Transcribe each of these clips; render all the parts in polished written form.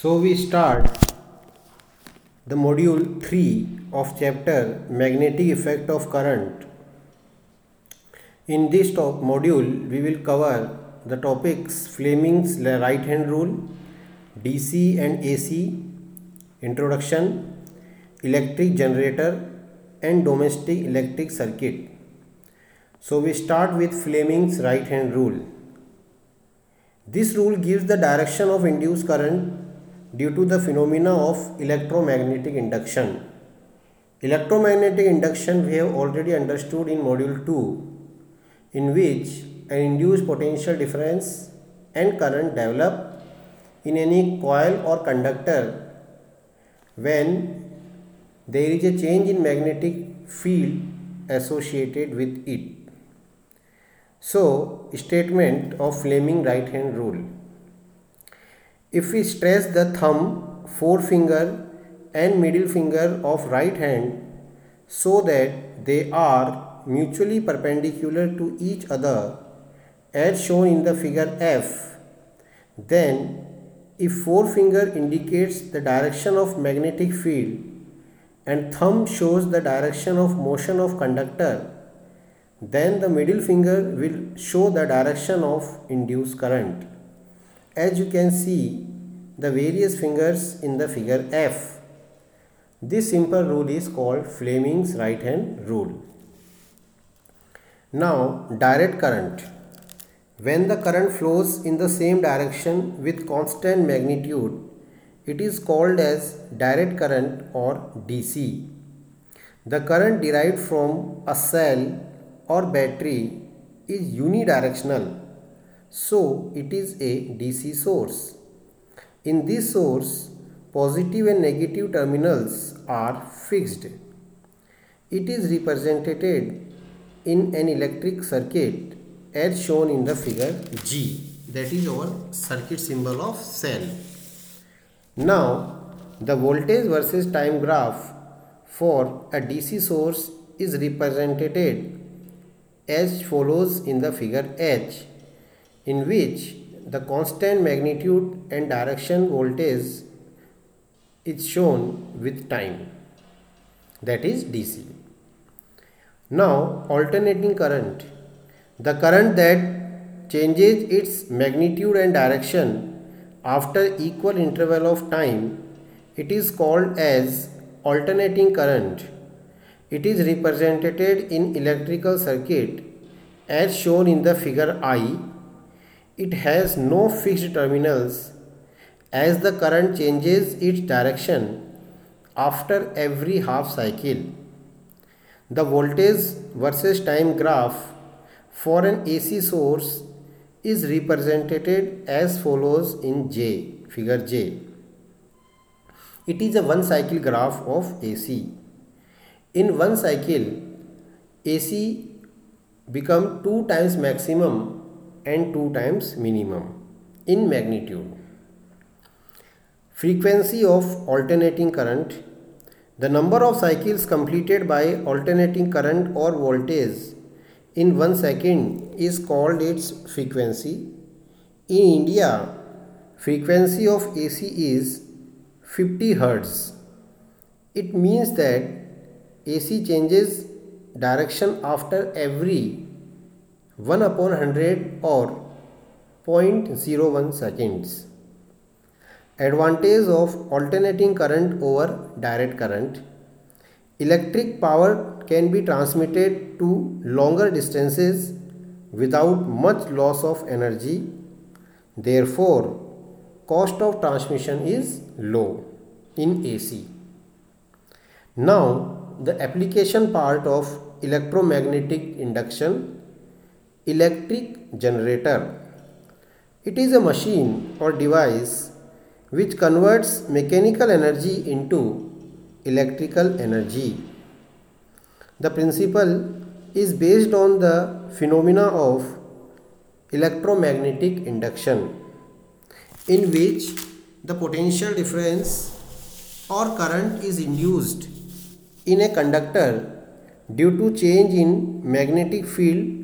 So we start the module 3 of chapter Magnetic Effect of Current. In this module we will cover the topics Fleming's right hand rule, DC and AC, introduction, electric generator and domestic electric circuit. So we start with Fleming's right hand rule. This rule gives the direction of induced current due to the phenomena of electromagnetic induction. Electromagnetic induction we have already understood in module 2, in which an induced potential difference and current develop in any coil or conductor when there is a change in magnetic field associated with it. So, statement of Fleming right hand rule. If we stress the thumb, forefinger and middle finger of right hand so that they are mutually perpendicular to each other as shown in the figure F, then if forefinger indicates the direction of magnetic field and thumb shows the direction of motion of conductor, then the middle finger will show the direction of induced current. As you can see the various fingers in the figure F. This simple rule is called Fleming's right hand rule. Now, direct current. When the current flows in the same direction with constant magnitude, it is called as direct current or DC. The current derived from a cell or battery is unidirectional, so it is a DC source. In this source, positive and negative terminals are fixed. It is represented in an electric circuit as shown in the figure G, that is our circuit symbol of cell. Now, the voltage versus time graph for a DC source is represented as follows in the figure H, in which the constant magnitude and direction voltage is shown with time, that is DC. Now, alternating current. The current that changes its magnitude and direction after equal interval of time, it is called as alternating current. It is represented in electrical circuit as shown in the figure I. It has no fixed terminals as the current changes its direction after every half cycle. The voltage versus time graph for an AC source is represented as follows in J, figure J. It is a one cycle graph of AC. In one cycle, AC become 2 times maximum and 2 times minimum in magnitude. Frequency of alternating current. The number of cycles completed by alternating current or voltage in 1 second is called its frequency. In India, frequency of AC is 50 Hz. It means that AC changes direction after every 1 upon 100 or 0.01 seconds. Advantage of alternating current over direct current. Electric power can be transmitted to longer distances without much loss of energy. Therefore, cost of transmission is low in AC. Now, the application part of electromagnetic induction. Electric generator. It is a machine or device which converts mechanical energy into electrical energy. The principle is based on the phenomena of electromagnetic induction, in which the potential difference or current is induced in a conductor due to change in magnetic field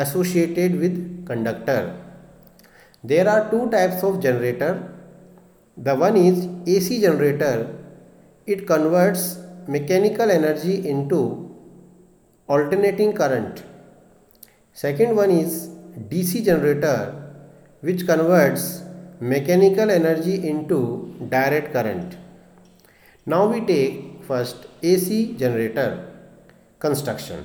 associated with conductor. There are two types of generator. The one is AC generator. It converts mechanical energy into alternating current. Second one is DC generator, which converts mechanical energy into direct current. Now we take first AC generator construction.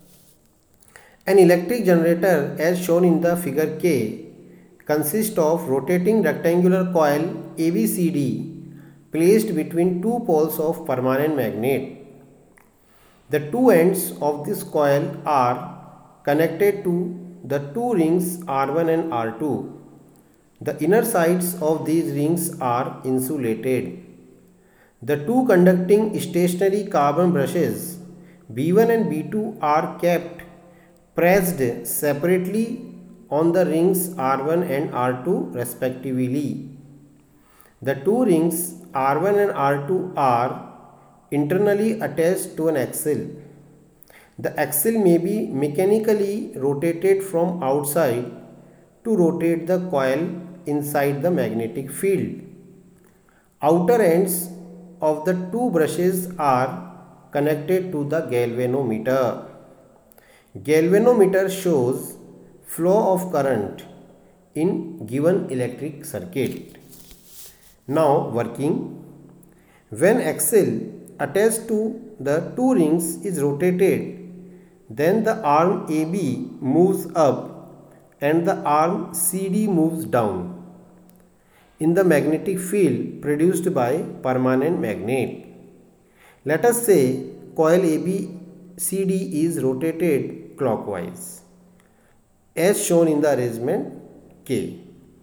An electric generator, as shown in the figure K, consists of rotating rectangular coil ABCD placed between two poles of permanent magnet. The two ends of this coil are connected to the two rings R1 and R2. The inner sides of these rings are insulated. The two conducting stationary carbon brushes B1 and B2 are kept pressed separately on the rings R1 and R2 respectively. The two rings R1 and R2 are internally attached to an axle. The axle may be mechanically rotated from outside to rotate the coil inside the magnetic field. Outer ends of the two brushes are connected to the galvanometer. Galvanometer shows flow of current in given electric circuit. Now working. When axle attached to the two rings is rotated, then the arm AB moves up and the arm CD moves down in the magnetic field produced by permanent magnet. Let us say coil ABCD is rotated clockwise as shown in the arrangement K.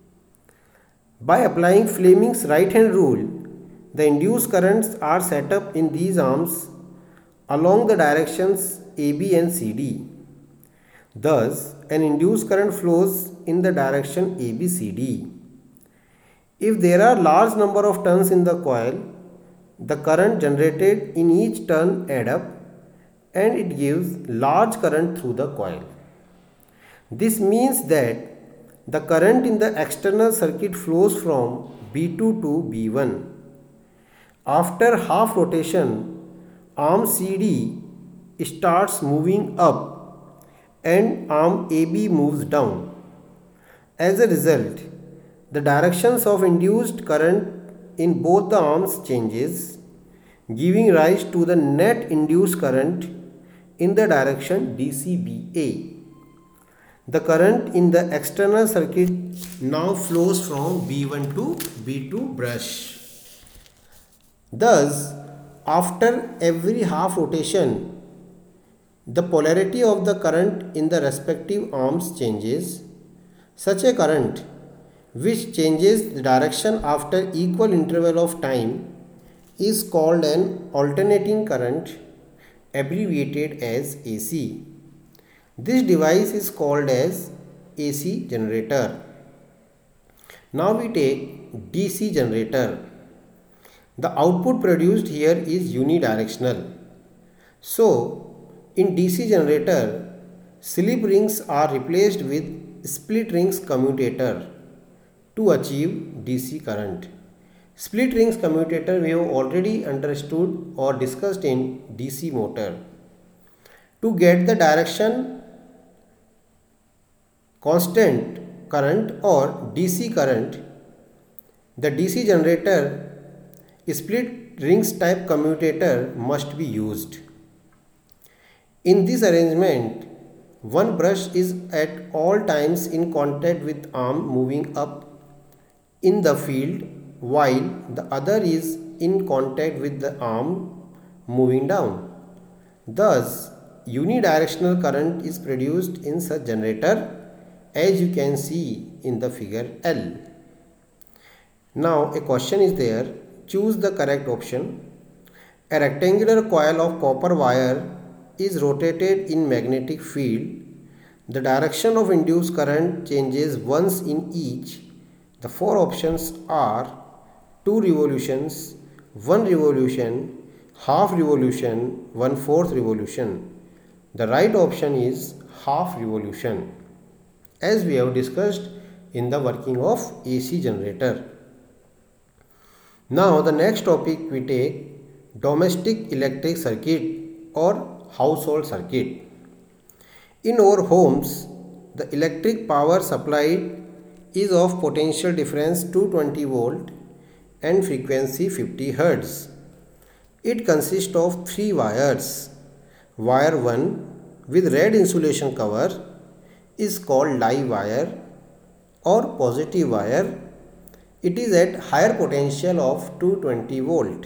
By applying Fleming's right hand rule, the induced currents are set up in these arms along the directions AB and CD. Thus, an induced current flows in the direction ABCD. If there are large number of turns in the coil, the current generated in each turn add up and it gives large current through the coil. This means that the current in the external circuit flows from B2 to B1. After half rotation, arm CD starts moving up and arm AB moves down. As a result, the directions of induced current in both the arms changes, giving rise to the net induced current in the direction DCBA. The current in the external circuit now flows from B1 to B2 brush. Thus, after every half rotation, the polarity of the current in the respective arms changes. Such a current, which changes the direction after equal interval of time, is called an alternating current, abbreviated as AC. This device is called as AC generator. Now we take DC generator. The output produced here is unidirectional. So, in DC generator, slip rings are replaced with split rings commutator to achieve DC current. Split rings commutator we have already understood or discussed in DC motor. To get the direction constant current or DC current, the DC generator split rings type commutator must be used. In this arrangement, one brush is at all times in contact with arm moving up in the field while the other is in contact with the arm moving down. Thus, unidirectional current is produced in such generator as you can see in the figure L. Now a question is there. Choose the correct option. A rectangular coil of copper wire is rotated in magnetic field. The direction of induced current changes once in each. The four options are 2 revolutions, 1 revolution, half revolution, 1/4 revolution. The right option is half revolution, as we have discussed in the working of AC generator. Now the next topic we take domestic electric circuit or household circuit. In our homes, the electric power supplied is of potential difference 220 volt and frequency 50 Hz. It consists of 3 wires. Wire 1 with red insulation cover is called live wire or positive wire. It is at higher potential of 220 volt.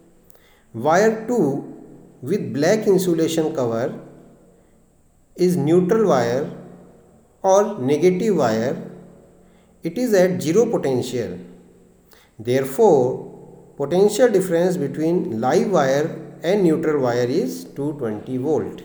Wire 2 with black insulation cover is neutral wire or negative wire. It is at zero potential. Therefore, potential difference between live wire and neutral wire is 220 volt.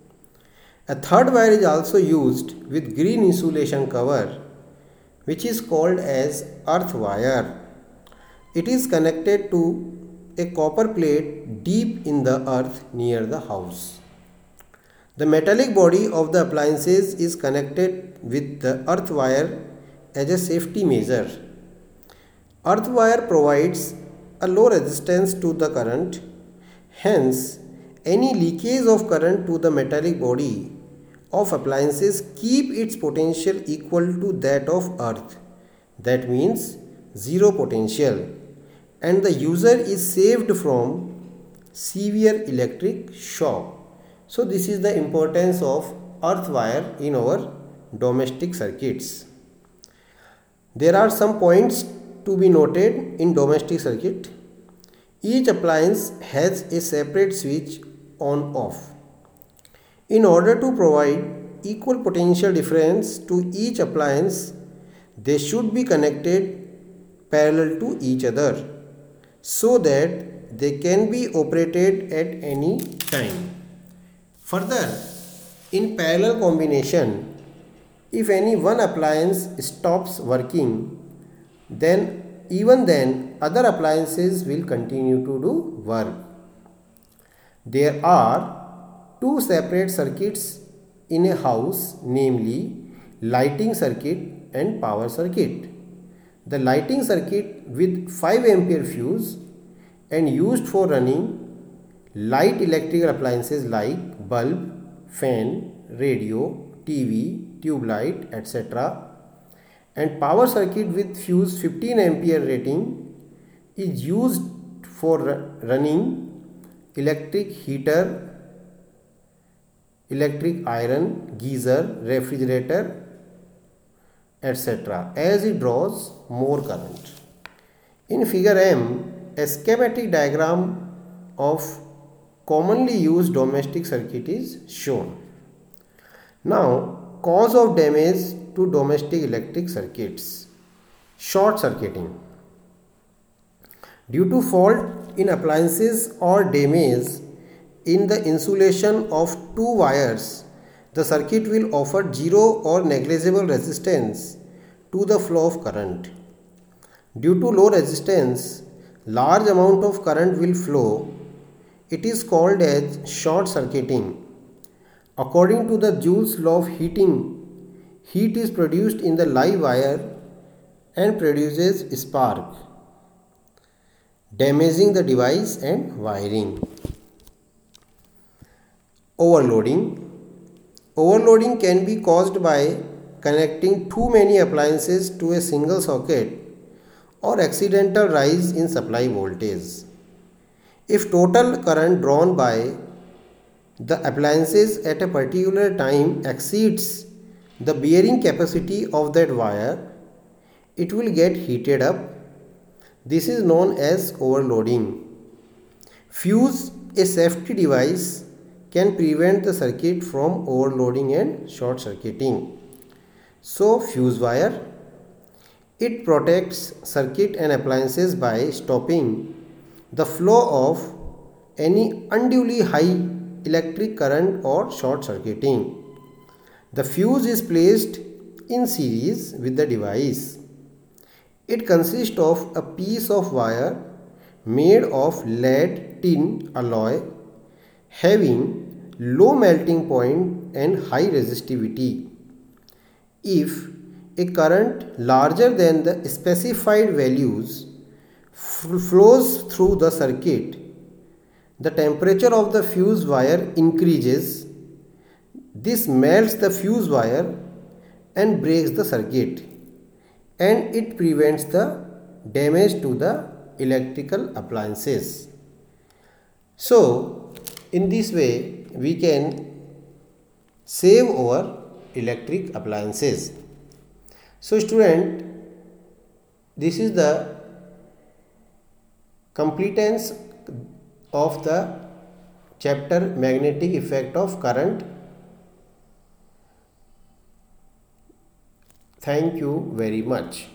A third wire is also used with green insulation cover, which is called as earth wire. It is connected to a copper plate deep in the earth near the house. The metallic body of the appliances is connected with the earth wire as a safety measure. Earth wire provides a low resistance to the current. Hence, any leakage of current to the metallic body of appliances keep its potential equal to that of earth. That means zero potential, and the user is saved from severe electric shock. So this is the importance of earth wire in our domestic circuits. There are some points to be noted in domestic circuit. Each appliance has a separate switch on off. In order to provide equal potential difference to each appliance, they should be connected parallel to each other so that they can be operated at any time. Further, in parallel combination, if any one appliance stops working, then other appliances will continue to do work. There are two separate circuits in a house, namely lighting circuit and power circuit. The lighting circuit with 5 ampere fuse and used for running light electrical appliances like bulb, fan, radio, TV, tube light, etc. And power circuit with fuse 15 ampere rating is used for running electric heater, electric iron, geyser, refrigerator, etc. as it draws more current. In figure M, a schematic diagram of commonly used domestic circuit is shown. Now, cause of damage to domestic electric circuits. Short circuiting. Due to fault in appliances or damage in the insulation of two wires, the circuit will offer zero or negligible resistance to the flow of current. Due to low resistance, large amount of current will flow. It is called as short circuiting. According to the Joule's law of heating, heat is produced in the live wire and produces spark, damaging the device and wiring. Overloading. Overloading can be caused by connecting too many appliances to a single socket or accidental rise in supply voltage. If total current drawn by the appliances at a particular time exceeds the bearing capacity of that wire, it will get heated up. This is known as overloading. Fuse, a safety device, can prevent the circuit from overloading and short circuiting. So, fuse wire, it protects circuit and appliances by stopping the flow of any unduly high electric current or short circuiting. The fuse is placed in series with the device. It consists of a piece of wire made of lead tin alloy having low melting point and high resistivity. If a current larger than the specified values flows through the circuit, the temperature of the fuse wire increases. This melts the fuse wire and breaks the circuit, and it prevents the damage to the electrical appliances. So, in this way, we can save our electric appliances. So, student, this is the completeness of the chapter magnetic effect of current. Thank you very much.